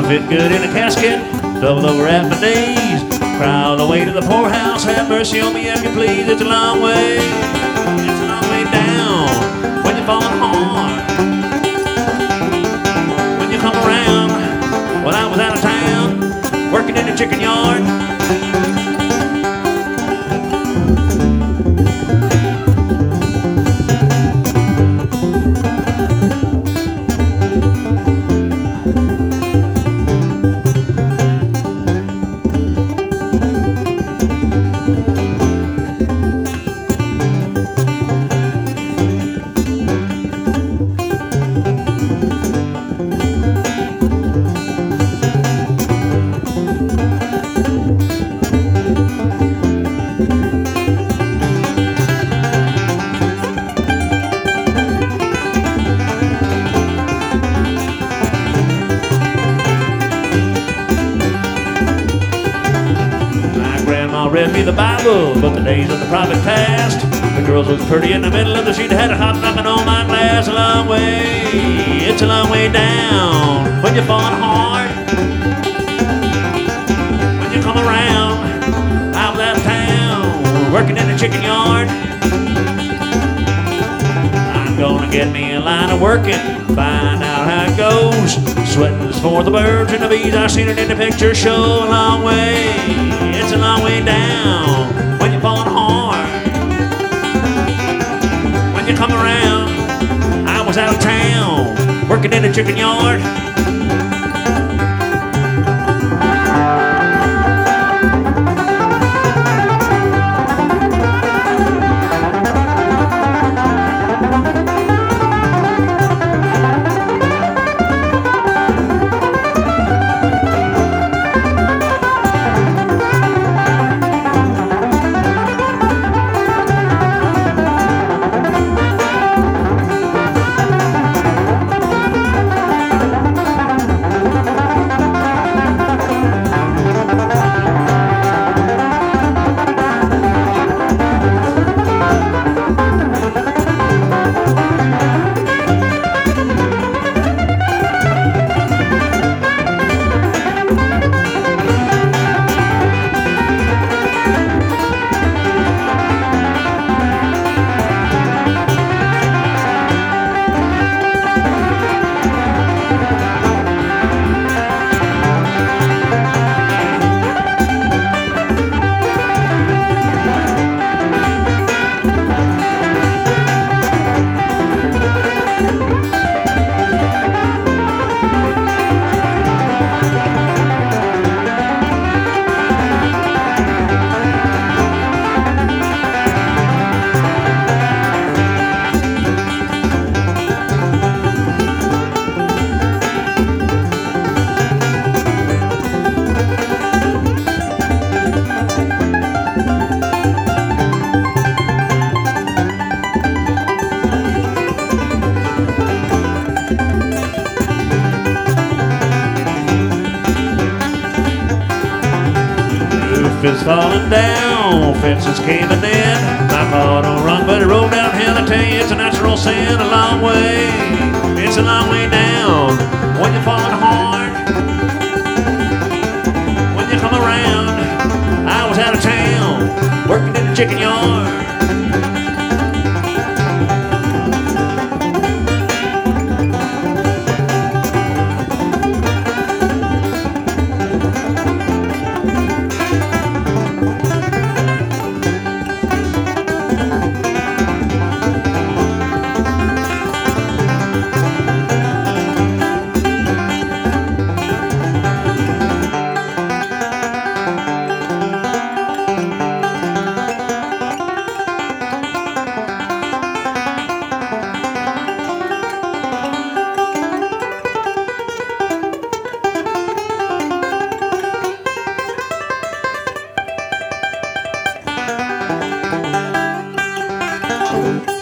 fit good in a casket, doubled over at my knees. Cry all the way to the poorhouse, have mercy on me if you please. It's a long way down when you're falling hard. When you come around, when I was out of town, working in the chicken yard. Read me the Bible, but the days of the prophet passed. The girls was pretty in the middle of the street, had a hot knocking on my glass. A long way, it's a long way down when you're falling hard. When you come around, I was out of town, working in the chicken yard. I'm gonna get me a line of working, find out how it goes. Sweating's for the birds and the bees, I seen it in the picture show. A long way, it's a long way down when you're falling hard. When you come around, I was out of town, working in the chicken yard. Is falling down, fences caving in. My car don't run, but it rolled downhill. I tell you, it's a natural sin. A long way, it's a long way down when you're falling hard. When you come around, I was out of town, working in the chicken yard. Thank you.